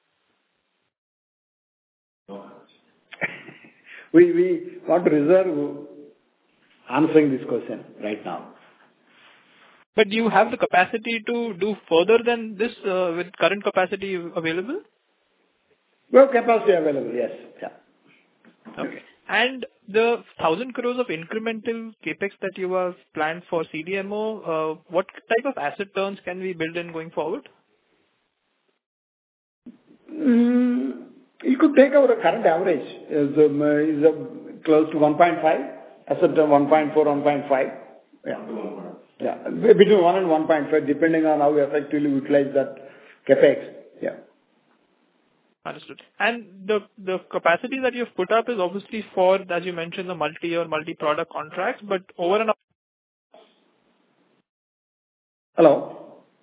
We want to reserve answering this question right now. But do you have the capacity to do further than this with current capacity available? Well, capacity available, yes. Yeah. Okay. And the 1,000 crores of incremental capex that you have planned for CDMO, what type of asset turns can we build in going forward? You could take our current average is close to 1.5 asset 1.4, 1.5. Yeah. Between 1 and 1.5, depending on how we effectively utilize that CapEx. Yeah. Understood. And the capacity that you've put up is obviously for, as you mentioned, the multi-year, multi-product contracts, but over and Hello?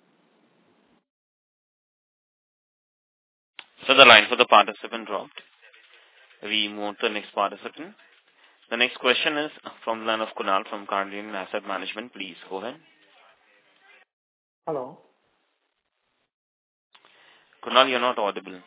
So the line for the participant dropped. We move to the next participant. The next question is from the line of Kunal from Carnelian Asset Management. Please go ahead. Hello. Kunal, you're not audible.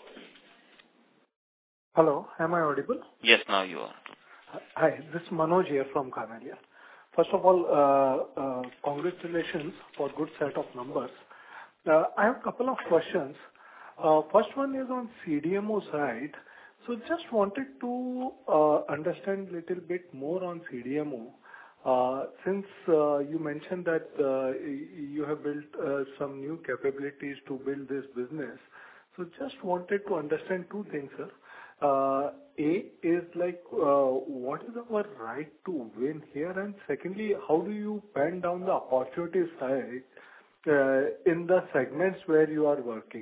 Hello, am I audible? Yes, now you are. Hi, this is Manoj here from Carnelian. First of all, congratulations for good set of numbers. I have a couple of questions. First one is on CDMO side. So just wanted to understand a little bit more on CDMO. Since you mentioned that you have built some new capabilities to build this business. So just wanted to understand two things, sir. A is like, what is our right to win here? And secondly, how do you pen down the opportunity side in the segments where you are working?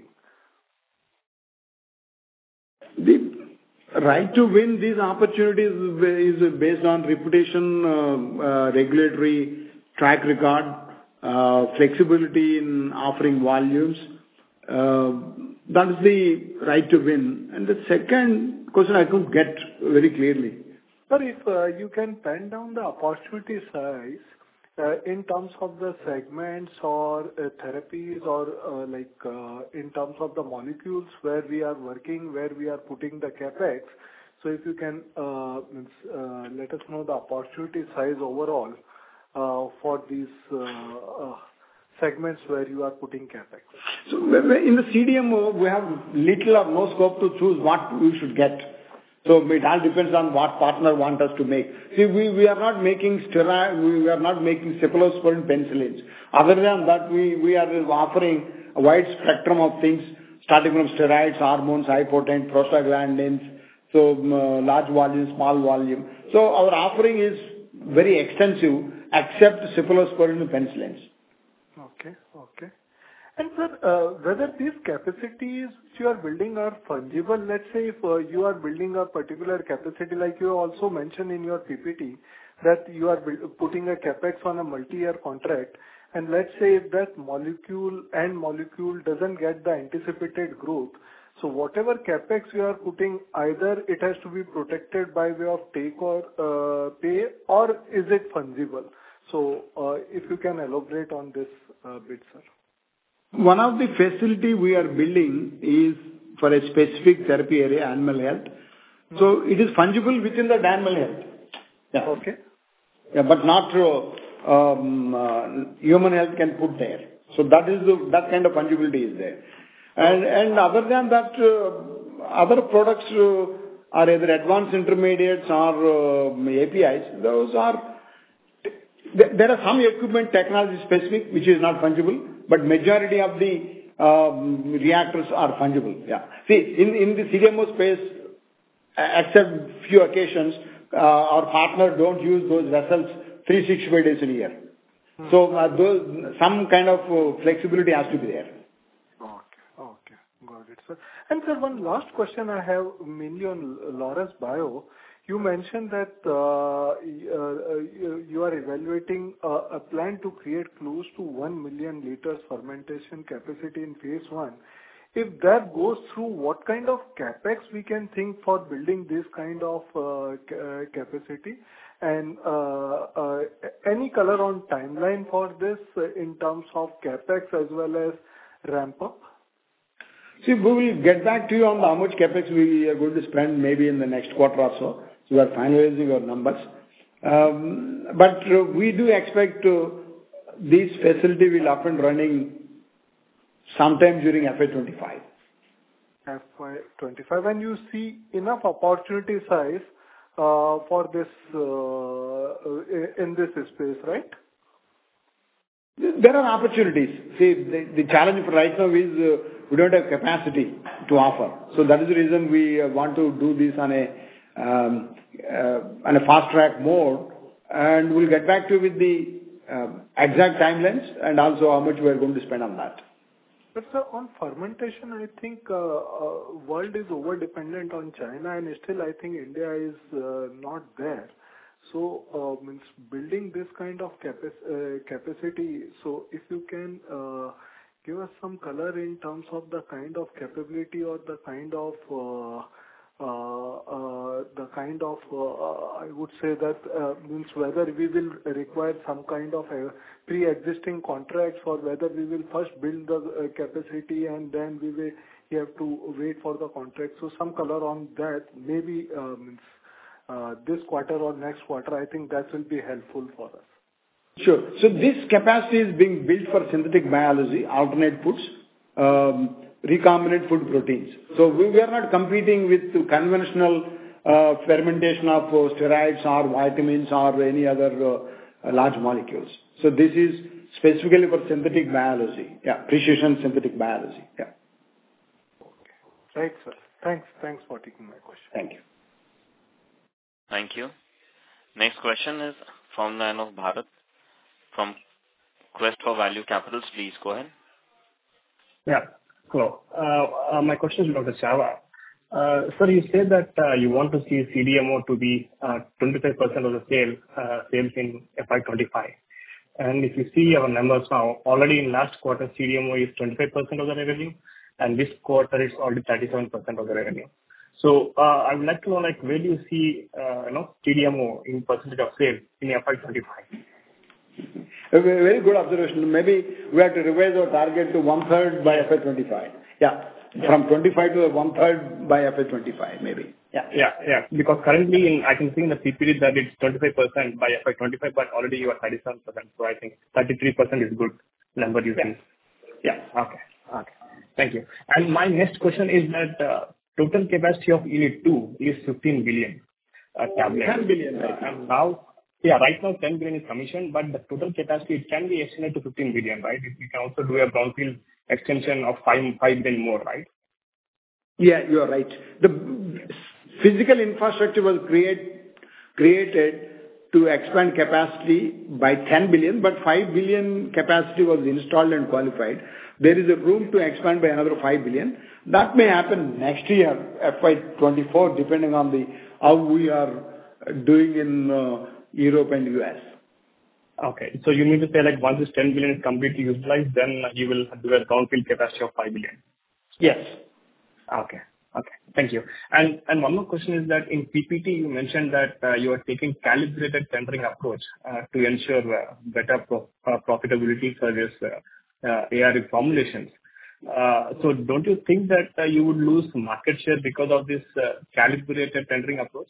The right to win these opportunities is based on reputation, regulatory track record, flexibility in offering volumes. That is the right to win. And the second question I couldn't get very clearly. Sir, if you can pen down the opportunity size in terms of the segments or therapies or in terms of the molecules where we are working, where we are putting the capex. So if you can let us know the opportunity size overall for these segments where you are putting capex. So in the CDMO, we have little or no scope to choose what we should get. So it all depends on what partner want us to make. See, we are not making we are not making cephalosporin penicillins. Other than that, we are offering a wide spectrum of things, starting from steroids, hormones, high potent, prostaglandins, so large volume, small volume. So our offering is very extensive, except cephalosporin and penicillins. Okay. And sir, whether these capacities which you are building are fungible, let's say if you are building a particular capacity, like you also mentioned in your PPT, that you are putting a capex on a multi-year contract, and let's say if that molecule doesn't get the anticipated growth, so whatever capex you are putting, either it has to be protected by way of take or pay, or is it fungible? So if you can elaborate on this bit, sir. One of the facility we are building is for a specific therapy area, animal health. So it is fungible within the animal health. Yeah. Okay. Yeah, but not human health can put there. So that kind of fungibility is there. And other than that, other products are either advanced intermediates or APIs. There are some equipment technology specific which is not fungible, but majority of the reactors are fungible. Yeah. See, in the CDMO space, except few occasions, our partner don't use those vessels 365 days in a year. So some kind of flexibility has to be there. Okay. Got it, sir. And sir, one last question I have mainly on Laurus Bio. You mentioned that you are evaluating a plan to create close to 1 million liters fermentation capacity in phase 1. If that goes through, what kind of capex we can think for building this kind of capacity? And any color on timeline for this in terms of capex as well as ramp up? See, we will get back to you on how much capex we are going to spend maybe in the next quarter or so. So we are finalizing our numbers. But we do expect this facility will up and running sometime during FY25. FY25. And you see enough opportunity size for this in this space, right? There are opportunities. See, the challenge for right now is we don't have capacity to offer. So that is the reason we want to do this on a on a fast-track mode, and we'll get back to you with the exact timelines and also how much we are going to spend on that. But sir, on fermentation, I think world is over-dependent on China, and still I think India is not there. So, means building this kind of capacity, so if you can give us some color in terms of the kind of capability or the kind of I would say that means whether we will require some kind of a pre-existing contracts or whether we will first build the capacity and then we have to wait for the contract. So some color on that, maybe means this quarter or next quarter, I think that will be helpful for us. Sure. So this capacity is being built for synthetic biology, alternate foods, recombinant food proteins. So we are not competing with conventional fermentation of steroids or vitamins or any other large molecules. So this is specifically for synthetic biology. Yeah, precision synthetic biology. Yeah. Okay. Right, sir. Thanks for taking my question. Thank you. Thank you. Next question is from the line of Bharat from Quest for Value Capitals. Please go ahead. Yeah. Hello. My question is Dr. Chava. Sir, you said that you want to see CDMO to be 25% of the sales in FY25. And if you see our numbers now, already in last quarter, CDMO is 25% of the revenue, and this quarter is already 37% of the revenue. So I would like to know, like, where do you see CDMO in percentage of sales in FY25? A very good observation. Maybe we have to revise our target to 1/3 by FY25. Yeah. From 25 to 1/3 by FY25, maybe. Yeah. Because currently, I can see in the PPT that it's 25% by FY25, but already you are 37%. So I think 33% is good number you see. Yeah. Okay. Thank you. And my next question is that total capacity of Unit 2 is 15 billion tablets. 10 billion, right? And right now 10 billion is commissioned, but the total capacity, it can be extended to 15 billion, right? You can also do a brownfield extension of 5 billion more, right? Yeah, you are right. The physical infrastructure was created to expand capacity by 10 billion, but 5 billion capacity was installed and qualified. There is a room to expand by another 5 billion. That may happen next year, FY24, depending on how we are doing in Europe and US. Okay. So you mean to say, like, once this 10 billion is completely utilized, then you will do a brownfield capacity of 5 billion? Yes. Okay. Thank you. And one more question is that in PPT, you mentioned that you are taking calibrated tendering approach to ensure better profitability for this ARV formulations. So don't you think that you would lose market share because of this calibrated tendering approach?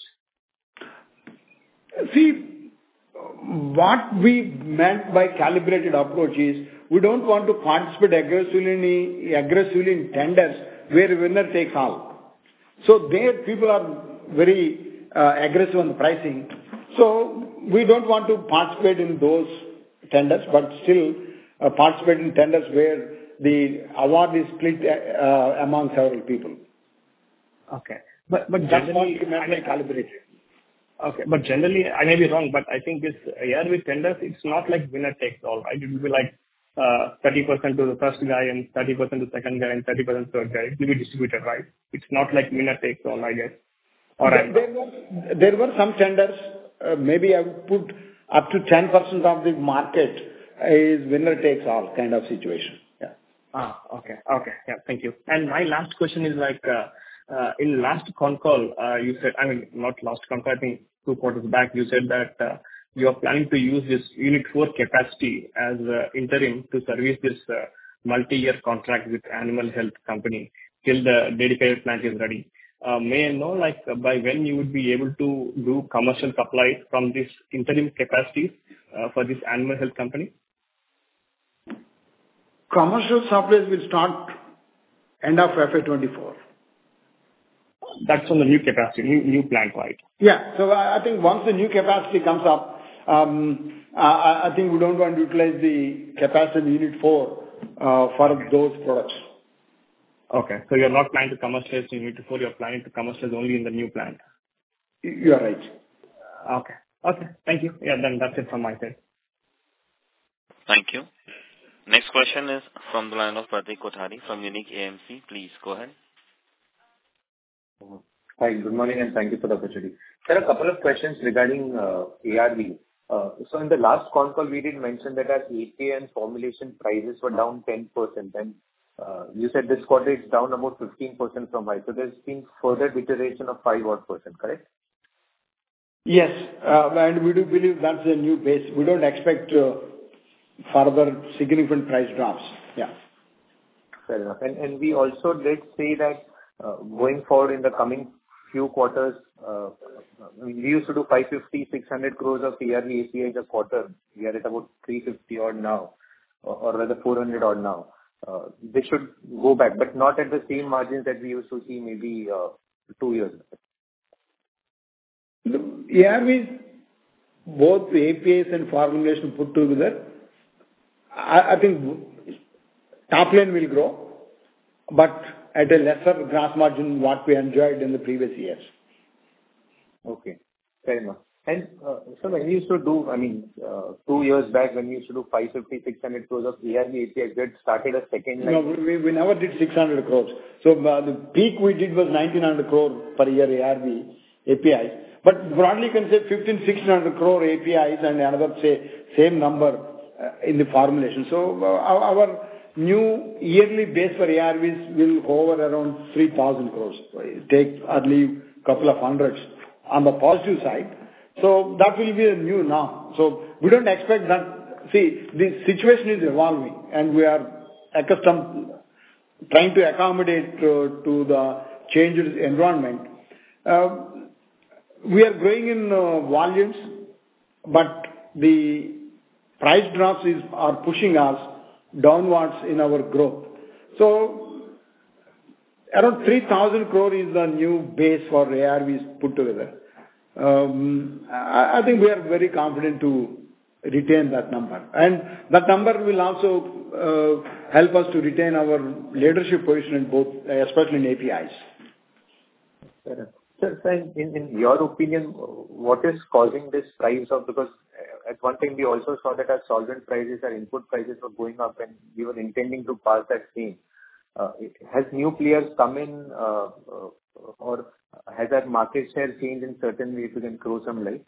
See, what we meant by calibrated approach is we don't want to participate aggressively in tenders where winner takes all. So there people are very aggressive on the pricing. So we don't want to participate in those tenders, but still participate in tenders where the award is split among several people. Okay. But that's what we meant by calibrated. Okay. But generally, I may be wrong, but I think this ARV tenders, it's not like winner takes all, right? It will be like 30% to the first guy and 30% to the second guy and 30% to the third guy. It will be distributed, right? It's not like winner takes all, I guess. All right. There were some tenders, maybe I would put up to 10% of the market is winner takes all kind of situation. Yeah. Okay. Yeah, thank you. And my last question is like, in last con call, you said, I mean, not last con call, I think 2 quarters back, you said that you are planning to use this Unit 4 capacity as interim to service this multi-year contract with animal health company till the dedicated plant is ready. May I know, like, by when you would be able to do commercial supplies from this interim capacity for this animal health company? Commercial supplies will start end of FY24. That's on the new capacity, new plant, right? Yeah. So I think once the new capacity comes up, I think we don't want to utilize the capacity in Unit 4 for those products. Okay. So you're not planning to commercialize in Unit 4, you're planning to commercialize only in the new plant? You are right. Okay. Thank you. Yeah, then that's it from my side. Thank you. Next question is from the line of Pratik Kothari from Unique AMC. Please go ahead. Hi, good morning, and thank you for the opportunity. There are a couple of questions regarding ARV. So in the last con call, we did mention that our API and formulation prices were down 10%, and you said this quarter it's down about 15% from high. So there's been further deterioration of 5-odd%, correct? Yes, and we do believe that's a new base. We don't expect further significant price drops. Yeah. Fair enough. And we also did say that going forward in the coming few quarters, we used to do 550-600 crores of ARV APIs a quarter. We are at about 350 odd now, or rather 400 odd now. This should go back, but not at the same margins that we used to see maybe 2 years back. The ARVs, both the APIs and formulation put together, I think top line will grow, but at a lesser gross margin what we enjoyed in the previous years. Okay, fair enough. And so when you used to do, 2 years back, when you used to do 550-600 crores of ARV APIs, we had started a second line. No, we never did 600 crores. So the peak we did was 1900 crore per year ARV APIs. But broadly you can say 1500-1600 crore APIs and another say same number in the formulation. So our new yearly base for ARVs will hover around 3,000 crores. Take or leave couple of hundreds on the positive side. So that will be a new now. So we don't expect that. See, the situation is evolving and we are accustomed trying to accommodate to the changed environment. We are growing in volumes, but the price drops are pushing us downwards in our growth. So around 3,000 crore is the new base for ARVs put together. I think we are very confident to retain that number, and that number will also help us to retain our leadership position in both, especially in APIs. Sir, in your opinion, what is causing this price of, because at one time we also saw that our solvent prices, our input prices were going up and we were intending to pass that same. Has new players come in or has that market share changed in certain way? If you can throw some light.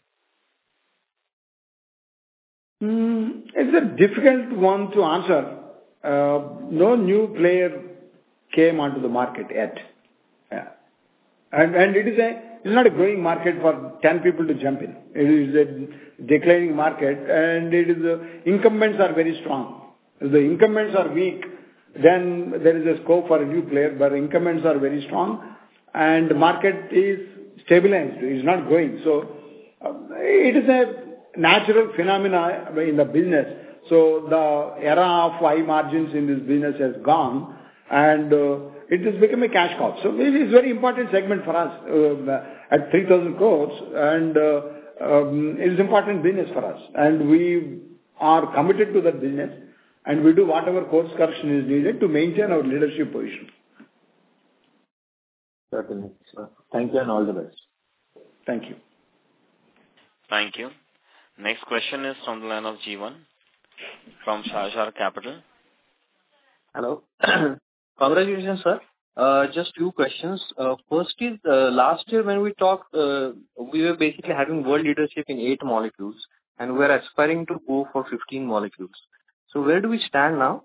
It's a difficult one to answer. No new player came onto the market yet. Yeah. And it's not a growing market for 10 people to jump in. It is a declining market, and incumbents are very strong. If the incumbents are weak, then there is a scope for a new player, but incumbents are very strong and the market is stabilized. It is not growing. So it is a natural phenomena in the business. So the era of high margins in this business has gone, and it has become a cash cow. So it is a very important segment for us at 3,000 crores, and it is important business for us. And we are committed to that business, and we do whatever course correction is needed to maintain our leadership position. Certainly, sir. Thank you and all the best. Thank you. Thank you. Next question is from the line of Jeevan from Shahjar Capital. Hello. Congratulations, sir. Just 2 questions. First is, last year when we talked, we were basically having world leadership in 8 molecules, and we are aspiring to go for 15 molecules. So where do we stand now?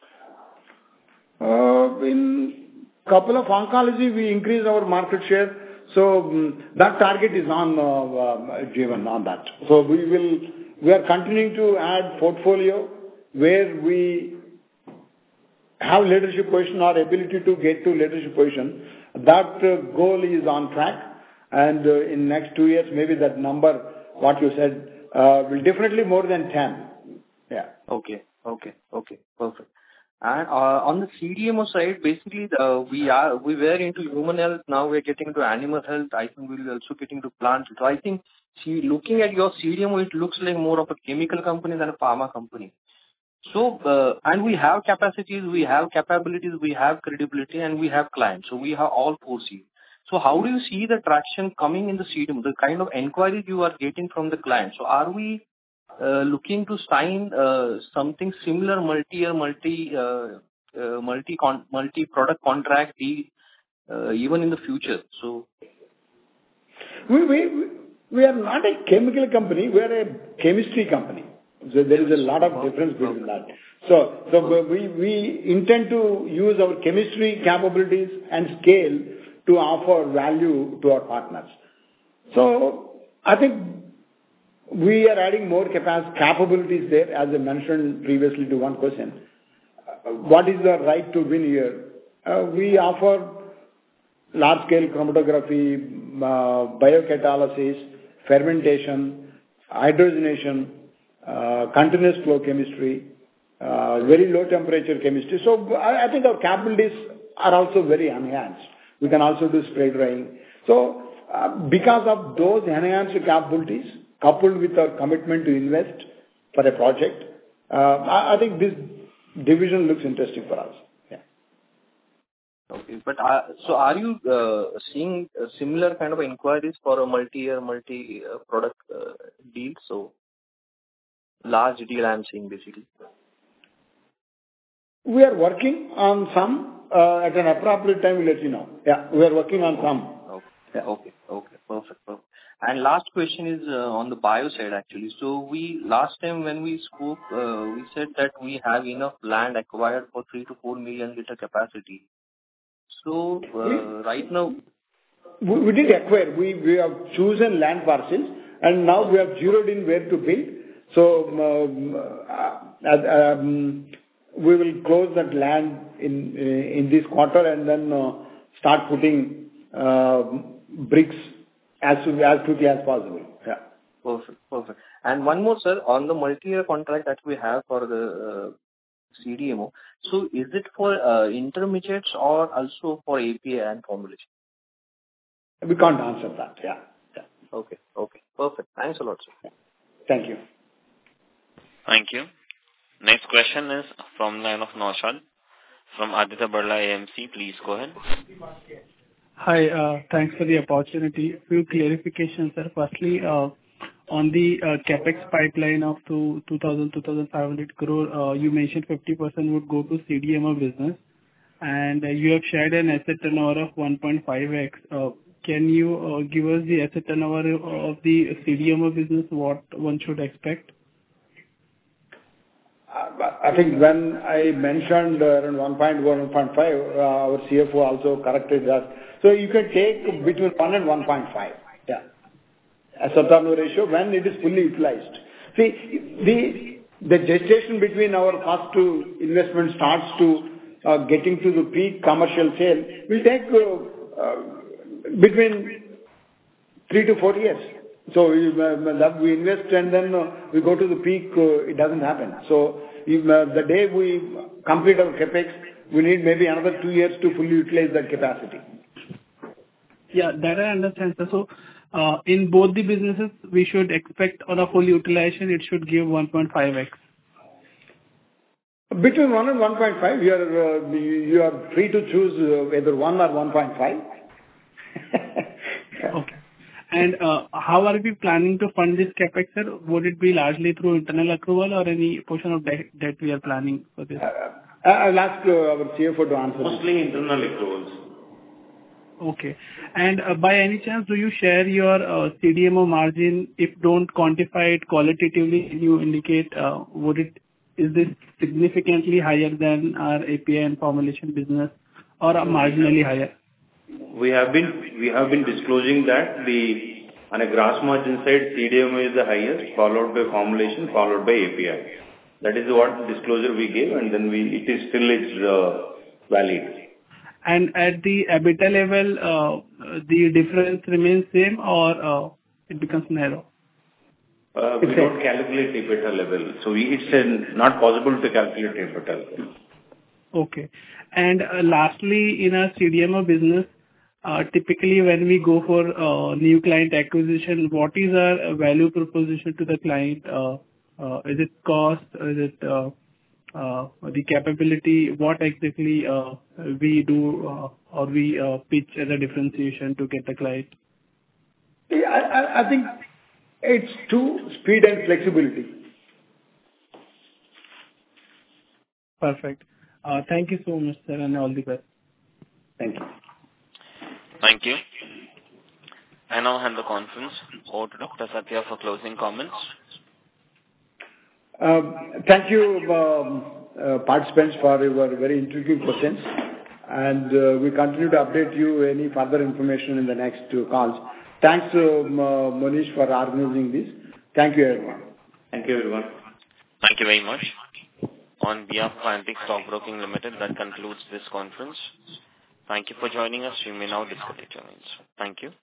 In couple of oncology, we increased our market share. So that target is on Jeevan on that. So we are continuing to add portfolio where we have leadership position or ability to get to leadership position. That goal is on track, and in next 2 years, maybe that number, what you said, will definitely more than 10. Yeah. Okay. Perfect. And on the CDMO side, basically, we were into human health. Now we're getting into animal health. I think we'll also get into plant. So I think, looking at your CDMO, it looks like more of a chemical company than a pharma company. So, and we have capacities, we have capabilities, we have credibility, and we have clients. So we have all 4 C's. So how do you see the traction coming in the CDMO, the kind of inquiries you are getting from the clients? So are we looking to sign something similar, multi-product contract deal even in the future? So we are not a chemical company. We are a chemistry company. So there is a lot of difference between that. So we intend to use our chemistry capabilities and scale to offer value to our partners. So I think we are adding more capabilities there, as I mentioned previously to one question. What is the right to win here? We offer large-scale chromatography, biocatalysis, fermentation, hydrogenation, continuous flow chemistry, very low temperature chemistry. So I think our capabilities are also very enhanced. We can also do spray drying. So because of those enhanced capabilities, coupled with our commitment to invest for a project, I think this division looks interesting for us. Yeah. Okay, but so are you seeing similar kind of inquiries for a multi-year, multi-product deal? So large deal I'm seeing basically. We are working on some. At an appropriate time, we'll let you know. Yeah, we are working on some. Okay, perfect. And last question is on the bio side actually. So last time when we spoke, we said that we have enough land acquired for 3 to 4 million liter capacity. So right now, we did acquire. We have chosen land parcels, and now we have zeroed in where to build. So we will close that land in this quarter and then start putting bricks as quickly as possible. Yeah. Perfect. And one more, sir, on the multi-year contract that we have for the CDMO. So is it for intermediates or also for API and formulation? We can't answer that. Yeah. Okay. Perfect. Thanks a lot, sir. Thank you. Thank you. Next question is from line of Naushad from Aditya Birla AMC. Please go ahead. Hi, thanks for the opportunity. Few clarifications, sir. Firstly, on the capex pipeline of 2,500 crore, you mentioned 50% would go to CDMO business, and you have shared an asset turnover of 1.5x. Can you give us the asset turnover of the CDMO business, what one should expect? I think when I mentioned around 1.1, 1.5, our CFO also corrected that. So you can take between 1 and 1.5. Yeah. As a turnover ratio when it is fully utilized. See, the gestation between our cost to investment starts to getting to the peak commercial sale will take between 3 to 4 years. So we invest and then we go to the peak, it doesn't happen. So the day we complete our capex, we need maybe another 2 years to fully utilize that capacity. Yeah, that I understand, sir. So in both the businesses, we should expect on a full utilization, it should give 1.5x. Between 1 and 1.5, you are free to choose either 1 or 1.5. Okay. And how are we planning to fund this capex, sir? Would it be largely through internal accrual or any portion of debt we are planning for this? I'll ask our CFO to answer. Mostly internal accruals. Okay. And by any chance, do you share your CDMO margin? If don't quantify it qualitatively, can you indicate is this significantly higher than our API and formulation business or marginally higher? We have been disclosing that on a gross margin side, CDMO is the highest, followed by formulation, followed by API. That is what disclosure we gave, and then it is still valid. And at the EBITDA level, the difference remains same or it becomes narrow? We don't calculate EBITDA level, so it's not possible to calculate EBITDA level. Okay. And lastly, in our CDMO business, typically when we go for new client acquisition, what is our value proposition to the client? Is it cost? Is it the capability, what exactly we do or we pitch as a differentiation to get the client? I think it's two, speed and flexibility. Perfect. Thank you so much, sir, and all the best. Thank you. Thank you. I now hand the conference over to Dr. Satya for closing comments. Thank you, participants, for your very intriguing questions. And we continue to update you any further information in the next two calls. Thanks to Monish for organizing this. Thank you, everyone. Thank you, everyone. Thank you very much. On behalf of Antique Stock Broking Limited, that concludes this conference. Thank you for joining us. You may now disconnect your lines. Thank you.